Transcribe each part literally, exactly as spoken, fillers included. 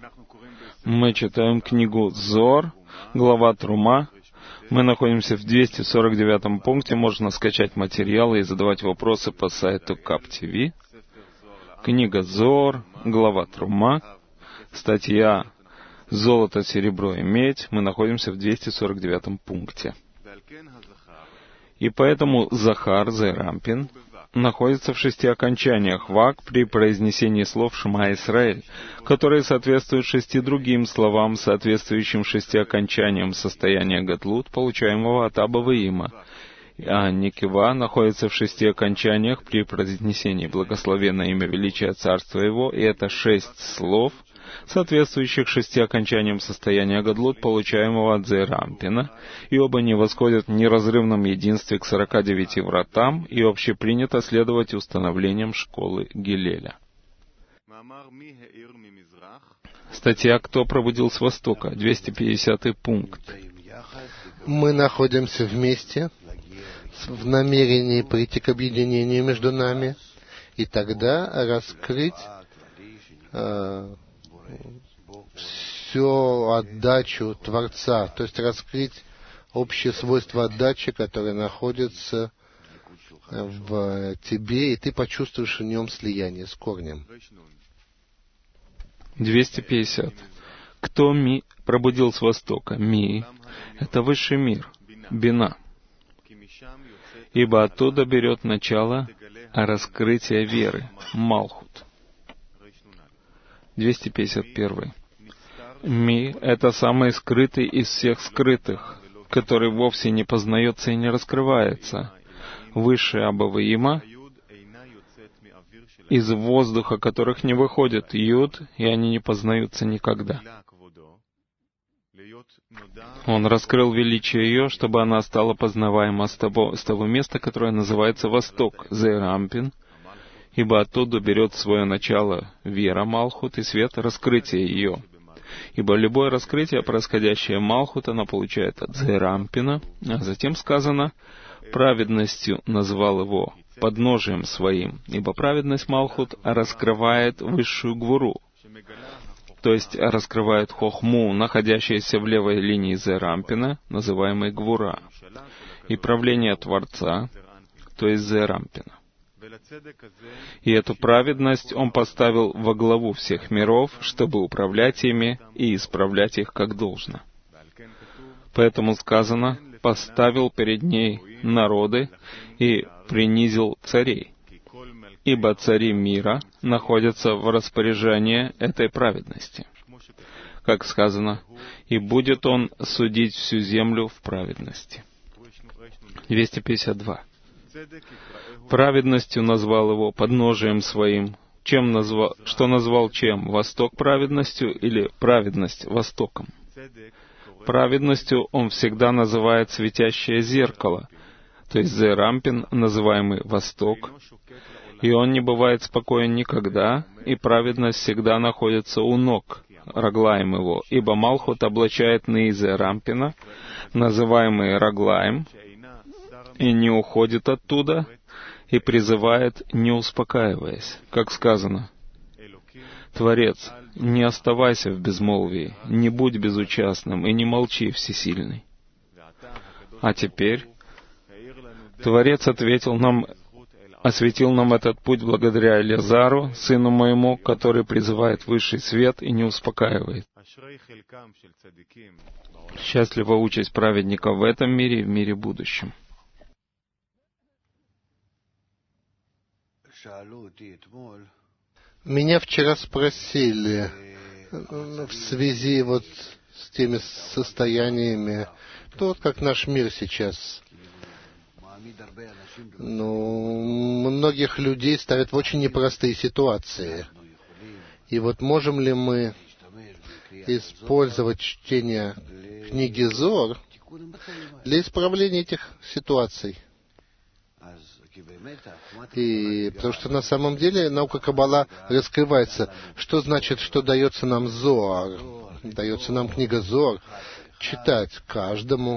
Мы читаем книгу Зоар, глава Трума. Мы находимся в двести сорок девятом пункте. Можно скачать материалы и задавать вопросы по сайту КАП-ТВ. Книга Зоар, глава Трума, статья «Золото, серебро и медь». Мы находимся в двести сорок девятом пункте. И поэтому Захар, Зерампин, находится в шести окончаниях вак при произнесении слов Шма Исраэль, которые соответствуют шести другим словам, соответствующим шести окончаниям состояния Гатлут, получаемого от Аба Ваима. А Никива находится в шести окончаниях при произнесении благословенное имя величия царства его, и это шесть слов, соответствующих шести окончаниям состояния Гадлут, получаемого от Зерампина, и оба не восходят в неразрывном единстве к сорока девяти вратам, и общепринято следовать установлениям школы Гилеля. Статья «Кто пробудил с Востока?» двести пятидесятый пункт. Мы находимся вместе в намерении прийти к объединению между нами, и тогда раскрыть э, всю отдачу Творца, то есть раскрыть общее свойство отдачи, которое находится в тебе, и ты почувствуешь в нем слияние с корнем. двести пятьдесят. Кто ми пробудил с Востока? Ми — это высший мир, Бина. Ибо оттуда берет начало раскрытие веры, Малхут. двести пятьдесят один. Ми — это самый скрытый из всех скрытых, который вовсе не познается и не раскрывается. Высшие Аба Ваима, из воздуха которых не выходит Юд, и они не познаются никогда. Он раскрыл величие ее, чтобы она стала познаваема с того, с того места, которое называется Восток, Зерампин, ибо оттуда берет свое начало вера Малхут и свет раскрытия ее. Ибо любое раскрытие, происходящее Малхут, она получает от Зерампина, а затем сказано, праведностью назвал его подножием своим, ибо праведность Малхут раскрывает высшую гвуру, то есть раскрывает хохму, находящуюся в левой линии Зерампина, называемой гвура, и правление Творца, то есть Зерампина. И эту праведность Он поставил во главу всех миров, чтобы управлять ими и исправлять их как должно. Поэтому сказано, поставил перед ней народы и принизил царей, ибо цари мира находятся в распоряжении этой праведности. Как сказано, и будет Он судить всю землю в праведности. двести пятьдесят два. Праведностью назвал его подножием своим. Чем назвал, что назвал чем? Восток праведностью или праведность востоком? Праведностью он всегда называет светящее зеркало, то есть Зерампин, называемый Восток, и он не бывает спокоен никогда, и праведность всегда находится у ног Раглаем его, ибо Малхут облачает Неи Зерампина, называемый Раглаем, и не уходит оттуда, и призывает, не успокаиваясь, как сказано. Творец, не оставайся в безмолвии, не будь безучастным и не молчи, всесильный. А теперь Творец ответил нам, осветил нам этот путь благодаря Элиазару, сыну моему, который призывает высший свет и не успокаивает. Счастлива участь праведника в этом мире и в мире будущем. Меня вчера спросили в связи вот с теми состояниями, то вот как наш мир сейчас. Ну, многих людей ставят в очень непростые ситуации. И вот можем ли мы использовать чтение книги Зоар для исправления этих ситуаций? И потому что на самом деле наука Каббала раскрывается. Что значит, что дается нам Зоар? Дается нам книга Зоар читать каждому.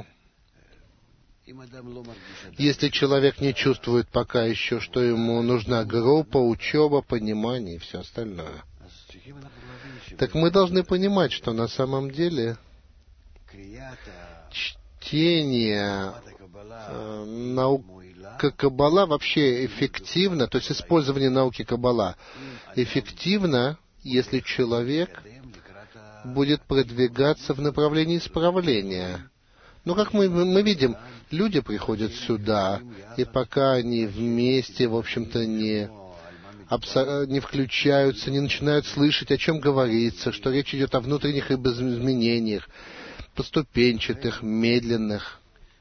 Если человек не чувствует пока еще, что ему нужна группа, учеба, понимание и все остальное, Так мы должны понимать, что на самом деле чтение э, наука Каббала вообще эффективно, то есть использование науки Каббала эффективно, если человек будет продвигаться в направлении исправления. Но как мы, мы видим, люди приходят сюда, и пока они вместе, в общем-то, не, абсо- не включаются, не начинают слышать, о чем говорится, что речь идет о внутренних изменениях, поступенчатых, медленных.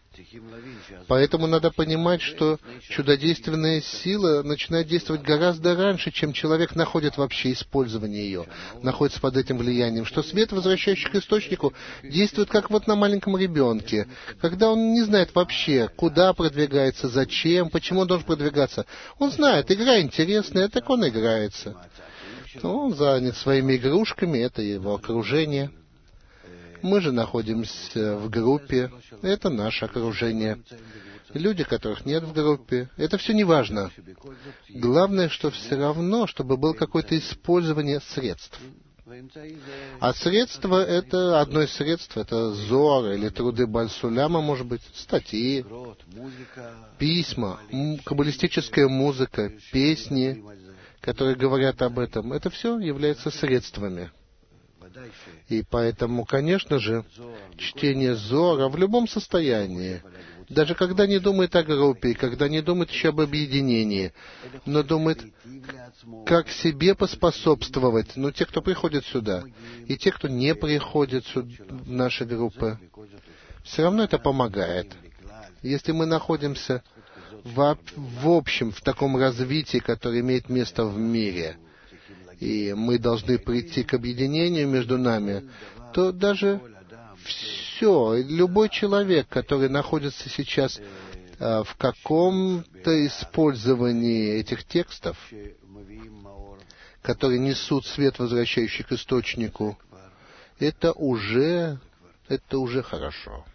Поэтому надо понимать, что чудодейственная сила начинает действовать гораздо раньше, чем человек находит вообще использование ее, находится под этим влиянием, что свет, возвращающий к источнику, действует как вот на маленьком ребенке, когда он не знает вообще, куда продвигается, зачем, почему он должен продвигаться. Он знает, игра интересная, так он играется. Он занят своими игрушками, это его окружение. Мы же находимся в группе, это наше окружение. Люди, которых нет в группе, это все не важно. Главное, что все равно, чтобы было какое-то использование средств. А средства — это одно из средств, это Зоар или труды Баль-Суляма, может быть, статьи, письма, каббалистическая музыка, песни, которые говорят об этом. Это все является средствами. И поэтому, конечно же, чтение Зоара в любом состоянии, даже когда не думает о группе, когда не думает еще об объединении, но думает, как себе поспособствовать, ну, те, кто приходит сюда, и те, кто не приходит сюда, в наши группы, все равно это помогает. Если мы находимся в, в общем, в таком развитии, которое имеет место в мире, и мы должны прийти к объединению между нами, то даже все, любой человек, который находится сейчас а, в каком-то использовании этих текстов, которые несут свет, возвращающий к источнику, это уже, это уже хорошо.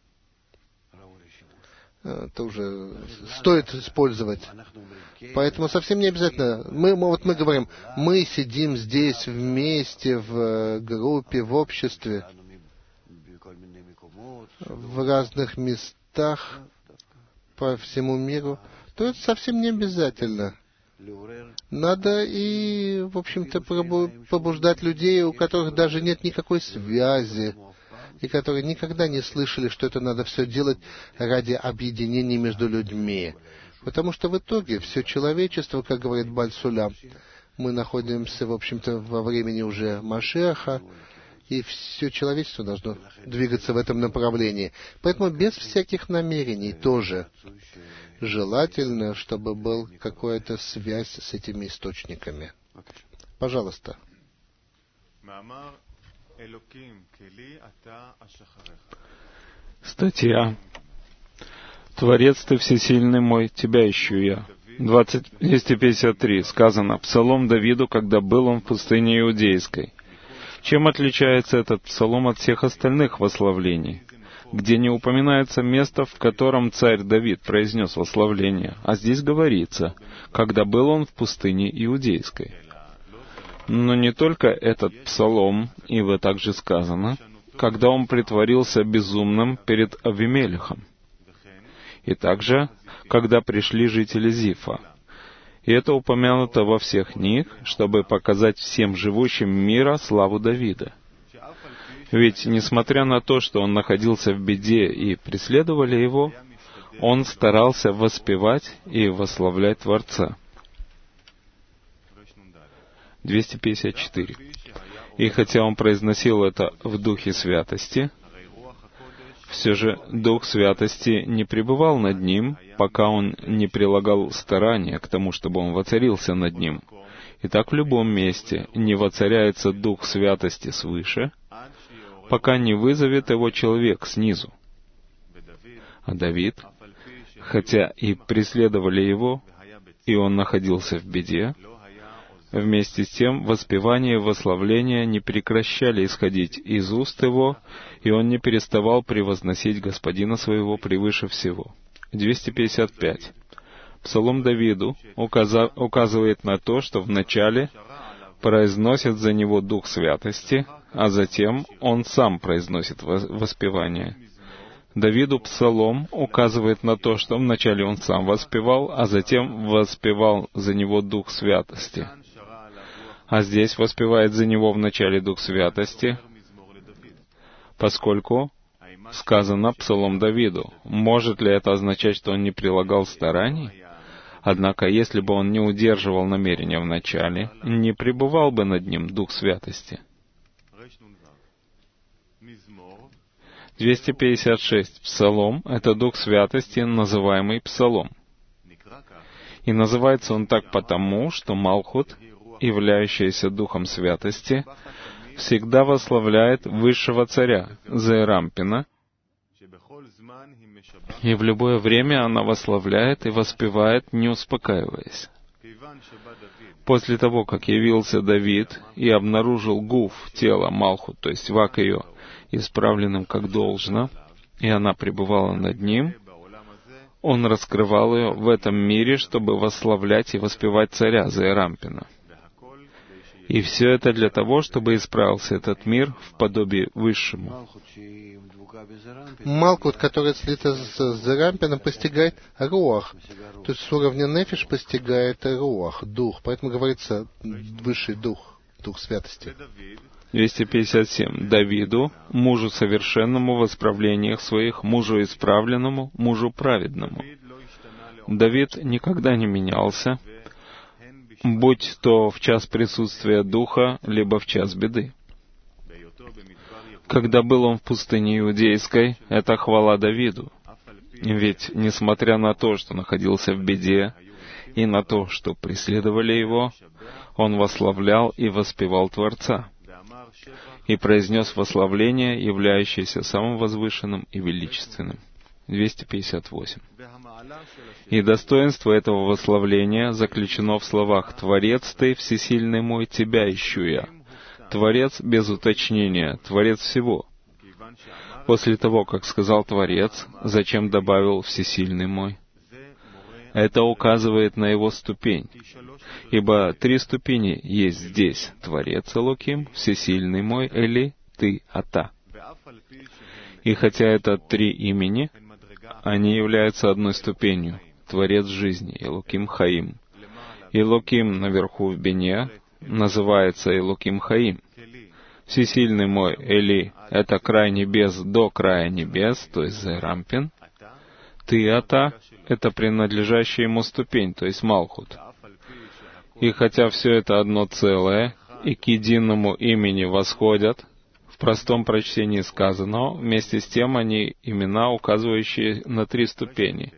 Это уже стоит использовать. Поэтому совсем не обязательно. Мы, вот мы говорим, мы сидим здесь вместе, в группе, в обществе, в разных местах по всему миру, то это совсем не обязательно. Надо и, в общем-то, побуждать людей, у которых даже нет никакой связи, и которые никогда не слышали, что это надо все делать ради объединения между людьми. Потому что в итоге все человечество, как говорит Баль-Сулям, мы находимся, в общем-то, во времени уже Машиаха, и все человечество должно двигаться в этом направлении. Поэтому без всяких намерений тоже желательно, чтобы была какая-то связь с этими источниками. Пожалуйста. Статья. «Творец ты всесильный мой, тебя ищу я». двести пятьдесят три. Сказано, псалом Давиду, когда был он в пустыне Иудейской. Чем отличается этот псалом от всех остальных восславлений, где не упоминается место, в котором царь Давид произнес восславление, а здесь говорится, когда был он в пустыне Иудейской. Но не только этот псалом, ибо также сказано, когда он притворился безумным перед Авимелехом, и также, когда пришли жители Зифа. И это упомянуто во всех них, чтобы показать всем живущим мира славу Давида. Ведь, несмотря на то, что он находился в беде и преследовали его, он старался воспевать и восславлять Творца. двести пятьдесят четыре. И хотя он произносил это в духе святости, все же дух святости не пребывал над ним, пока он не прилагал старания к тому, чтобы он воцарился над ним. И так в любом месте не воцаряется дух святости свыше, пока не вызовет его человек снизу. А Давид, хотя и преследовали его, и он находился в беде, вместе с тем воспевание и восславление не прекращали исходить из уст его, и он не переставал превозносить Господина своего превыше всего. двести пятьдесят пять. Псалом Давиду указа- указывает на то, что вначале произносит за него Дух Святости, а затем он сам произносит воспевание. Давиду псалом указывает на то, что вначале он сам воспевал, а затем воспевал за него Дух Святости. А здесь воспевает за него вначале Дух Святости, поскольку сказано псалом Давиду. Может ли это означать, что он не прилагал стараний? Однако, если бы он не удерживал намерения в начале, не пребывал бы над ним Дух Святости. двести пятьдесят шесть. Псалом — это Дух Святости, называемый Псалом. И называется он так потому, что Малхут, являющаяся Духом Святости, всегда восславляет Высшего Царя, Зеэрампина, и в любое время она восславляет и воспевает, не успокаиваясь. После того, как явился Давид и обнаружил гуф, тело Малхут, то есть вак ее, исправленным как должно, и она пребывала над ним, он раскрывал ее в этом мире, чтобы восславлять и воспевать царя Зеэрампина. И все это для того, чтобы исправился этот мир в подобии высшему. Малкут, которая слита с Зеэрампином, постигает руах. То есть с уровня нефиш постигает руах, дух. Поэтому говорится высший дух, дух святости. двести пятьдесят семь. Давиду, мужу совершенному в исправлениях своих, мужу исправленному, мужу праведному. Давид никогда не менялся, будь то в час присутствия Духа, либо в час беды. Когда был он в пустыне Иудейской, это хвала Давиду. Ведь, несмотря на то, что находился в беде, и на то, что преследовали его, он восславлял и воспевал Творца, и произнес восславление, являющееся самым возвышенным и величественным. двести пятьдесят восемь. И достоинство этого восславления заключено в словах «Творец ты, всесильный мой, тебя ищу я». Творец без уточнения, Творец всего. После того, как сказал Творец, зачем добавил «всесильный мой»? Это указывает на его ступень. Ибо три ступени есть здесь. Творец Элоким, всесильный мой, Эли, ты, Ата. И хотя это три имени, они являются одной ступенью. Творец жизни, Элоким Хаим. Элоким наверху в Бине называется Элоким Хаим. Всесильный мой, Эли, это край небес до края небес, то есть Зеэрампин. Ты, Ата, это принадлежащая ему ступень, то есть Малхут. И хотя все это одно целое, и к единому имени восходят, в простом прочтении сказано, вместе с тем они имена, указывающие на три ступени.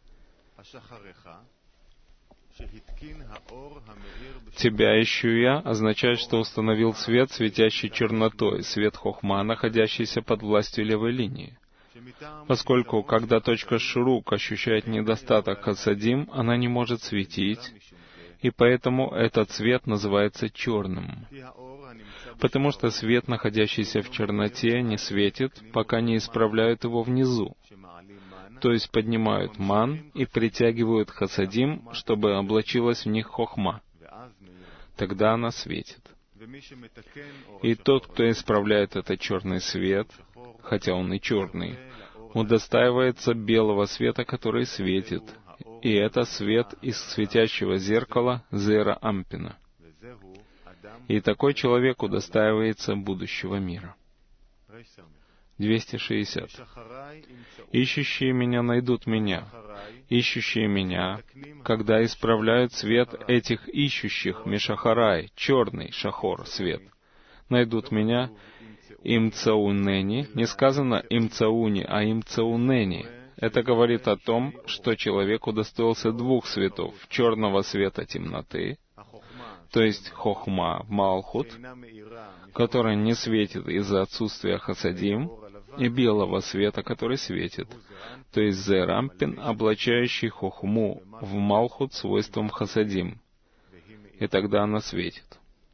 «Тебя ищу я» означает, что установил свет, светящий чернотой, свет хохма, находящийся под властью левой линии. Поскольку, когда точка шурук ощущает недостаток хасадим, она не может светить, и поэтому этот свет называется черным. Потому что свет, находящийся в черноте, не светит, пока не исправляют его внизу. То есть поднимают ман и притягивают хасадим, чтобы облачилась в них хохма. Тогда она светит. И тот, кто исправляет этот черный свет, хотя он и черный, удостаивается белого света, который светит. И это свет из светящего зеркала Зеэрампина. И такой человек удостаивается будущего мира. двести шестьдесят. «Ищущие меня найдут меня. Ищущие меня, когда исправляют свет этих ищущих, Мишахарай, черный шахор, свет, найдут меня, имцаунени». Не сказано имцауни, а имцаунени. Это говорит о том, что человек удостоился двух светов: черного света темноты, то есть хохма, малхут, который не светит из-за отсутствия хасадим, и белого света, который светит, то есть Зеэрампин, облачающий хохму в малхут свойством хасадим, и тогда она светит.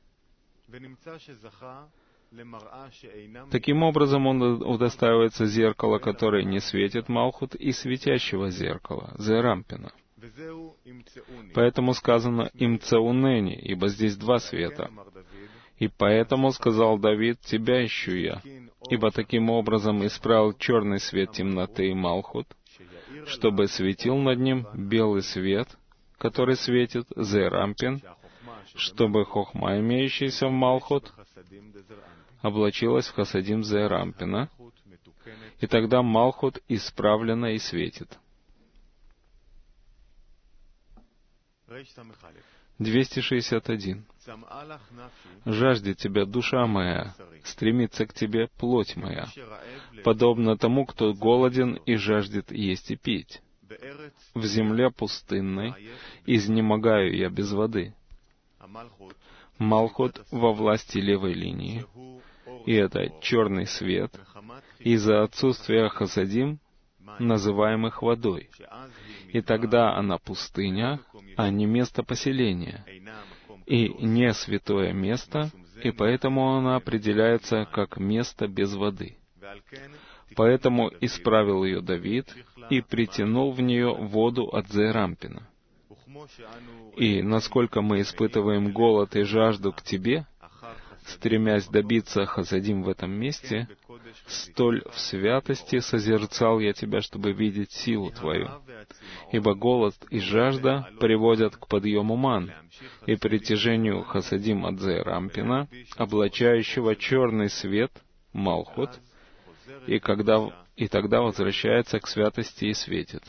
Таким образом, он удостаивается зеркала, которое не светит малхут, и светящего зеркала, Зеэрампина. Поэтому сказано «имцеунени», ибо здесь два света. И поэтому сказал Давид: «Тебя ищу я», ибо таким образом исправил черный свет темноты и Малхут, чтобы светил над ним белый свет, который светит Зерампин, чтобы хохма, имеющаяся в Малхут, облачилась в хасадим Зерампина, и тогда Малхут исправлена и светит. двести шестьдесят один. «Жаждет тебя душа моя, стремится к тебе плоть моя, подобно тому, кто голоден и жаждет есть и пить. В земле пустынной изнемогаю я без воды». Малхут во власти левой линии, и это черный свет из-за отсутствия хасадим, называемых водой. И тогда она пустыня, а не место поселения, и не святое место, и поэтому она определяется как место без воды. Поэтому исправил ее Давид и притянул в нее воду от Зерампина. И насколько мы испытываем голод и жажду к Тебе, стремясь добиться хасадим в этом месте, столь в святости созерцал я Тебя, чтобы видеть силу Твою. Ибо голод и жажда приводят к подъему ман и притяжению хасадим от Зерампина, облачающего черный свет, Малхут, и, когда, и тогда возвращается к святости и светит.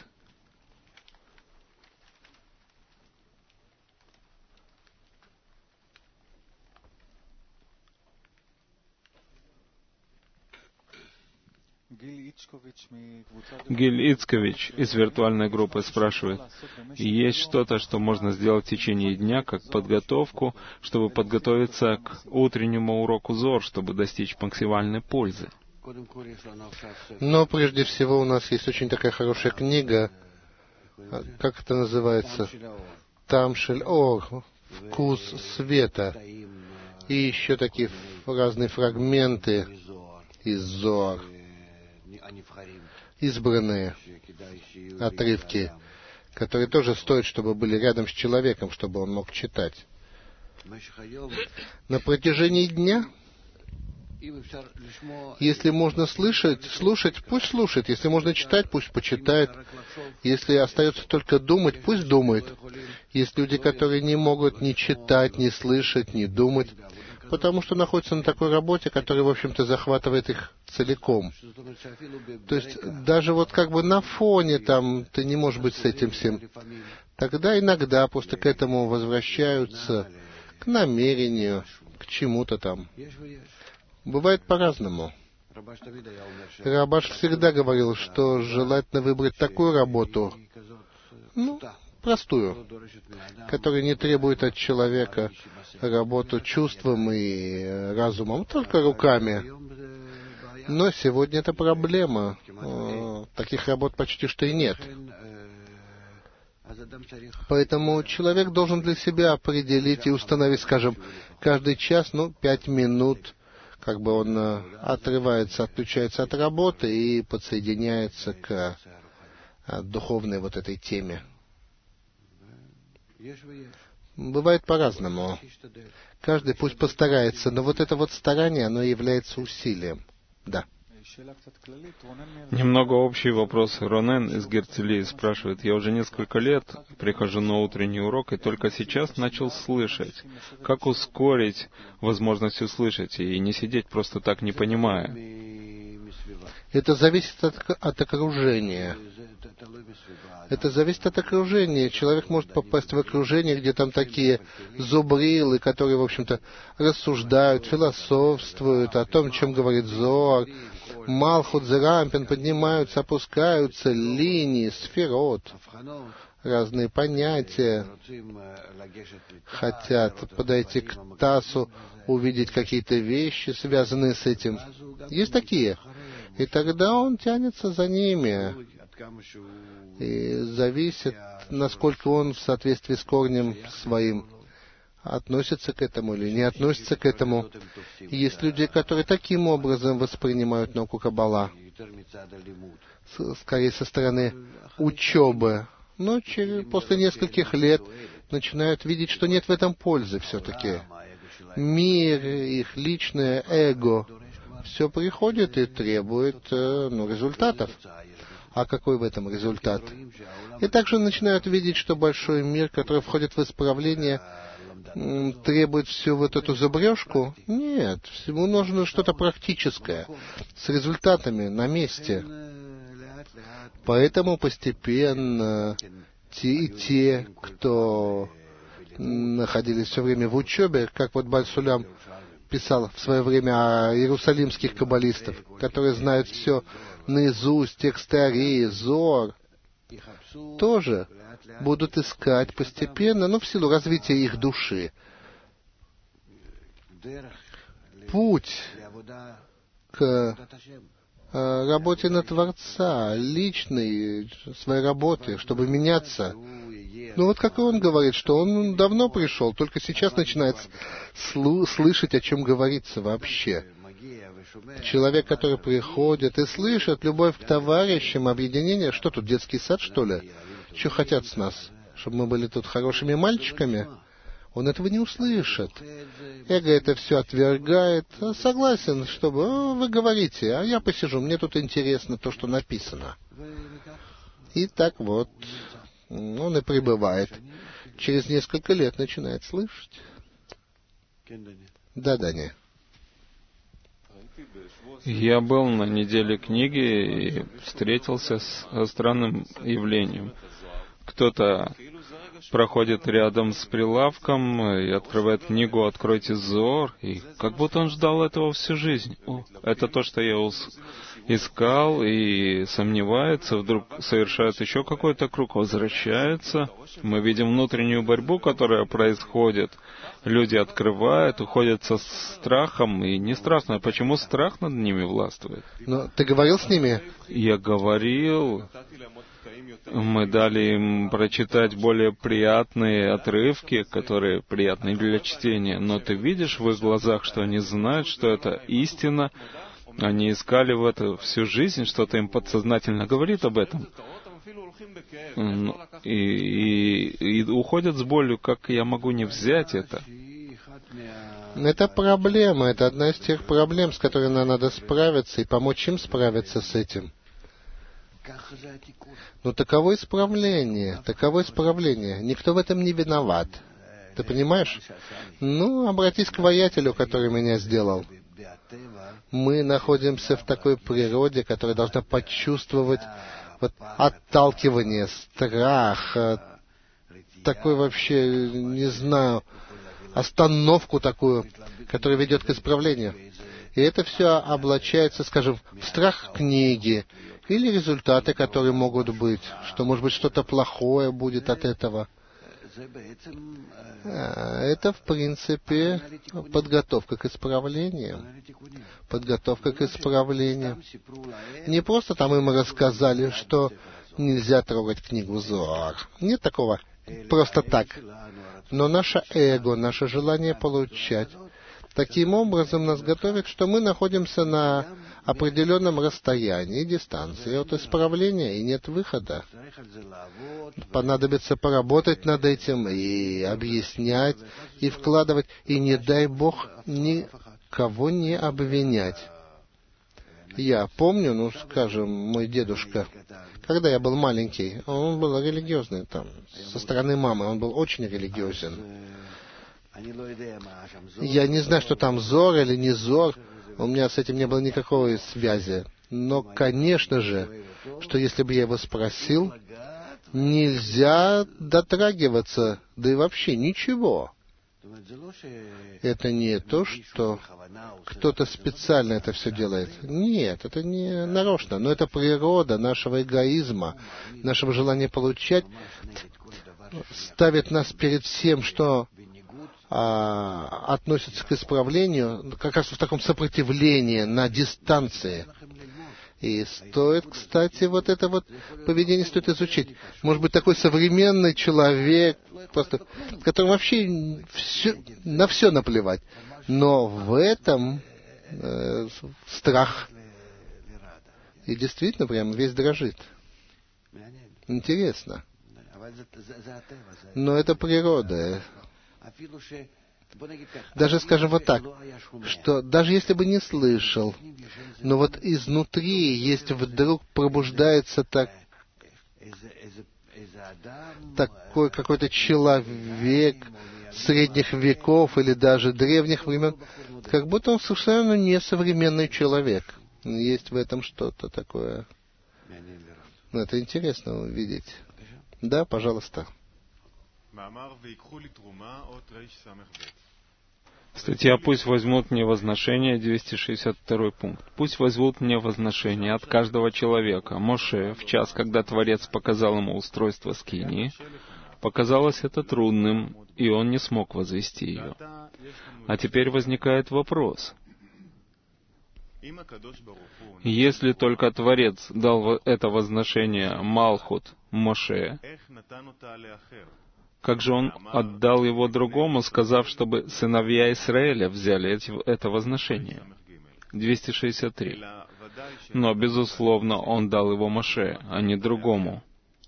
Гиль Ицкович из виртуальной группы спрашивает: есть что-то, что можно сделать в течение дня, как подготовку, чтобы подготовиться к утреннему уроку Зор, чтобы достичь максимальной пользы? Но прежде всего у нас есть очень такая хорошая книга, как это называется? Тамшель Ор, вкус света. И еще такие разные фрагменты из Зоар, избранные отрывки, которые тоже стоит, чтобы были рядом с человеком, чтобы он мог читать. На протяжении дня, если можно слышать, слушать, пусть слушает. Если можно читать, пусть почитает. Если остается только думать, пусть думает. Есть люди, которые не могут ни читать, ни слышать, ни думать, потому что находятся на такой работе, которая, в общем-то, захватывает их целиком. То есть даже вот как бы на фоне там ты не можешь быть с этим всем. Тогда иногда просто к этому возвращаются, к намерению, к чему-то там. Бывает по-разному. Рабаш всегда говорил, что желательно выбрать такую работу, ну, простую, которая не требует от человека работу чувством и разумом, только руками. Но сегодня это проблема. Таких работ почти что и нет. Поэтому человек должен для себя определить и установить, скажем, каждый час, ну, пять минут, как бы он отрывается, отключается от работы и подсоединяется к духовной вот этой теме. Бывает по-разному. Каждый пусть постарается, но вот это вот старание, оно является усилием. Да. Немного общий вопрос. Ронен из Герцелии спрашивает: я уже несколько лет прихожу на утренний урок и только сейчас начал слышать. Как ускорить возможность услышать и не сидеть просто так, не понимая? Это зависит от, от окружения. Это зависит от окружения. Человек может попасть в окружение, где там такие зубрилы, которые, в общем-то, рассуждают, философствуют о том, чем говорит Зоар. Малхут, Зерампин поднимаются, опускаются, линии, сферот, разные понятия. Хотят подойти к Тасу, увидеть какие-то вещи, связанные с этим. Есть такие. И тогда он тянется за ними. И зависит, насколько он в соответствии с корнем своим относится к этому или не относится к этому. И есть люди, которые таким образом воспринимают науку Каббала, скорее со стороны учебы, но через, после нескольких лет начинают видеть, что нет в этом пользы все-таки. Мир, их личное эго, все приходит и требует ну, результатов. А какой в этом результат? И также начинают видеть, что большой мир, который входит в исправление, требует всю вот эту зубрежку. Нет, ему нужно что-то практическое, с результатами на месте. Поэтому постепенно те и те, кто находились все время в учебе, как вот Баль-Сулям писал в свое время о иерусалимских каббалистов, которые знают все наизусть, тексты Арии, Зоар, тоже будут искать постепенно, но в силу развития их души, путь к работе на Творца, личной своей работе, чтобы меняться. Ну вот как и он говорит, что он давно пришел, только сейчас начинает слу- слышать, о чем говорится вообще. Человек, который приходит и слышит любовь к товарищам, объединение, что тут, детский сад, что ли? Что хотят с нас? Чтобы мы были тут хорошими мальчиками? Он этого не услышит. Эго это все отвергает. Согласен, чтобы о, вы говорите, а я посижу, мне тут интересно то, что написано. И так вот он и пребывает. Через несколько лет начинает слышать. Да, Даня. Я был на неделе книги и встретился с странным явлением. Кто-то проходит рядом с прилавком и открывает книгу «Откройте Зоар», и как будто он ждал этого всю жизнь. О, это то, что я искал, и сомневается, вдруг совершает еще какой-то круг, возвращается. Мы видим внутреннюю борьбу, которая происходит. Люди открывают, уходят со страхом, и не страшно. Почему страх над ними властвует? Но ты говорил с ними? Я говорил. Мы дали им прочитать более приятные отрывки, которые приятны для чтения. Но ты видишь в их глазах, что они знают, что это истина. Они искали в это всю жизнь, что-то им подсознательно говорит об этом. И, и, и уходят с болью, как я могу не взять это? Это проблема, это одна из тех проблем, с которыми нам надо справиться и помочь им справиться с этим. Но таково исправление, таково исправление. Никто в этом не виноват. Ты понимаешь? Ну, обратись к воятелю, который меня сделал. Мы находимся в такой природе, которая должна почувствовать вот, отталкивание, страх, такой вообще, не знаю, остановку такую, которая ведет к исправлению. И это все облачается, скажем, в страх книги, или результаты, которые могут быть, что, может быть, что-то плохое будет от этого. Это, в принципе, подготовка к исправлению. Подготовка к исправлению. Не просто там им рассказали, что нельзя трогать книгу Зоар. Нет такого просто так. Но наше эго, наше желание получать, таким образом нас готовит, что мы находимся на определенном расстоянии, дистанции от исправления, и нет выхода. Понадобится поработать над этим и объяснять, и вкладывать, и не дай Бог никого не обвинять. Я помню, ну, скажем, мой дедушка, когда я был маленький, он был религиозный, там, со стороны мамы, он был очень религиозен. Я не знаю, что там Зор или не Зор, у меня с этим не было никакой связи. Но, конечно же, что если бы я его спросил, нельзя дотрагиваться, да и вообще ничего. Это не то, что кто-то специально это все делает. Нет, это не нарочно, но это природа нашего эгоизма, нашего желания получать, ставит нас перед всем, что а, относится к исправлению, как раз в таком сопротивлении, на дистанции. И стоит, кстати, вот это вот поведение стоит изучить. Может быть, такой современный человек, просто, которому вообще все, на все наплевать. Но в этом э, страх. И действительно, прям весь дрожит. Интересно. Но это природа. Даже, скажем вот так, что даже если бы не слышал, но вот изнутри есть вдруг пробуждается так, такой какой-то человек средних веков или даже древних времен, как будто он совершенно не современный человек. Есть в этом что-то такое. Ну, это интересно увидеть. Да, пожалуйста. Статья «Пусть возьмут мне возношение», двести шестьдесят второй пункт. «Пусть возьмут мне возношение от каждого человека». Моше, в час, когда Творец показал ему устройство скинии, показалось это трудным, и он не смог возвести ее. А теперь возникает вопрос. Если только Творец дал это возношение Малхут Моше, как же он отдал его другому, сказав, чтобы сыновья Израиля взяли это возношение? двести шестьдесят три. Но, безусловно, он дал его Моше, а не другому.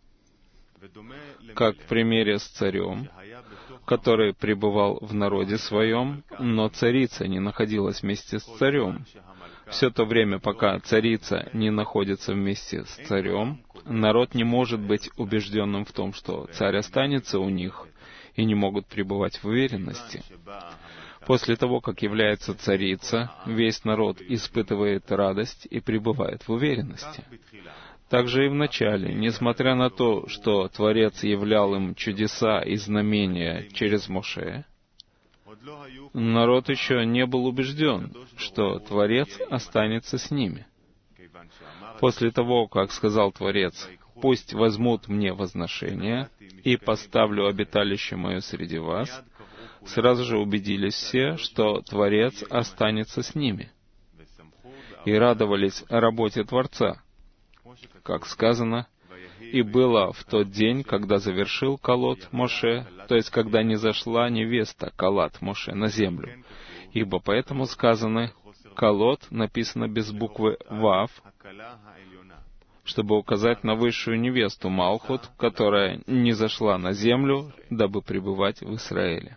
Как в примере с царем, который пребывал в народе своем, но царица не находилась вместе с царем. Все то время, пока царица не находится вместе с царем, народ не может быть убежденным в том, что царь останется у них, и не могут пребывать в уверенности. После того, как является царица, весь народ испытывает радость и пребывает в уверенности. Также и в начале, несмотря на то, что Творец являл им чудеса и знамения через Моше, народ еще не был убежден, что Творец останется с ними. После того, как сказал Творец, «Пусть возьмут мне возношение, и поставлю обиталище мое среди вас», сразу же убедились все, что Творец останется с ними, и радовались работе Творца. Как сказано, «И было в тот день, когда завершил колот Моше», то есть когда не зашла невеста Калат Моше на землю. Ибо поэтому сказано «колот» написано без буквы «вав», чтобы указать на высшую невесту Малхут, которая не зашла на землю, дабы пребывать в Израиле.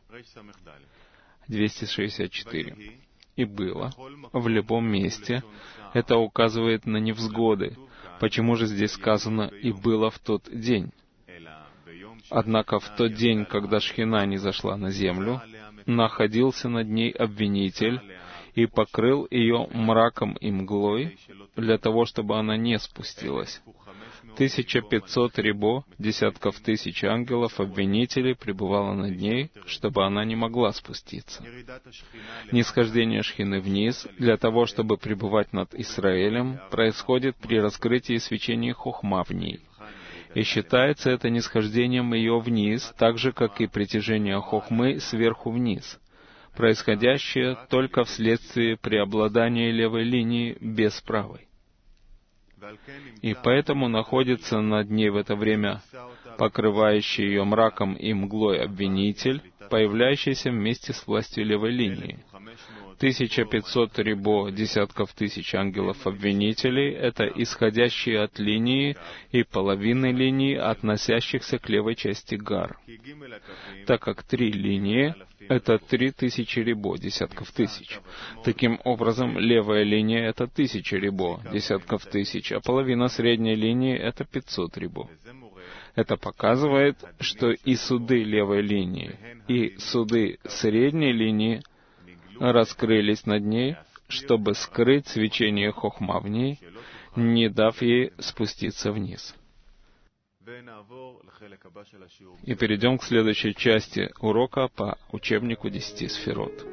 двести шестьдесят четыре. «И было в любом месте». Это указывает на невзгоды. Почему же здесь сказано «и было в тот день»? Однако в тот день, когда Шхина не зашла на землю, находился над ней обвинитель и покрыл ее мраком и мглой, для того, чтобы она не спустилась. тысяча пятьсот рибо, десятков тысяч ангелов, обвинителей, пребывало над ней, чтобы она не могла спуститься. Нисхождение Шхины вниз, для того, чтобы пребывать над Израилем, происходит при раскрытии свечения Хохма в ней. И считается это нисхождением ее вниз, так же, как и притяжение Хохмы сверху вниз, происходящее только вследствие преобладания левой линии без правой. И поэтому находится над ней в это время покрывающий ее мраком и мглой обвинитель, появляющийся вместе с властью левой линии. тысяча пятьсот рибо десятков тысяч ангелов-обвинителей — это исходящие от линии и половины линии, относящихся к левой части гар. Так как три линии — это три тысячи рибо десятков тысяч. Таким образом, левая линия — это тысяча рибо десятков тысяч, а половина средней линии — это пятьсот рибо. Это показывает, что и суды левой линии, и суды средней линии раскрылись над ней, чтобы скрыть свечение Хохма в ней, не дав ей спуститься вниз. И перейдем к следующей части урока по учебнику десяти сферот.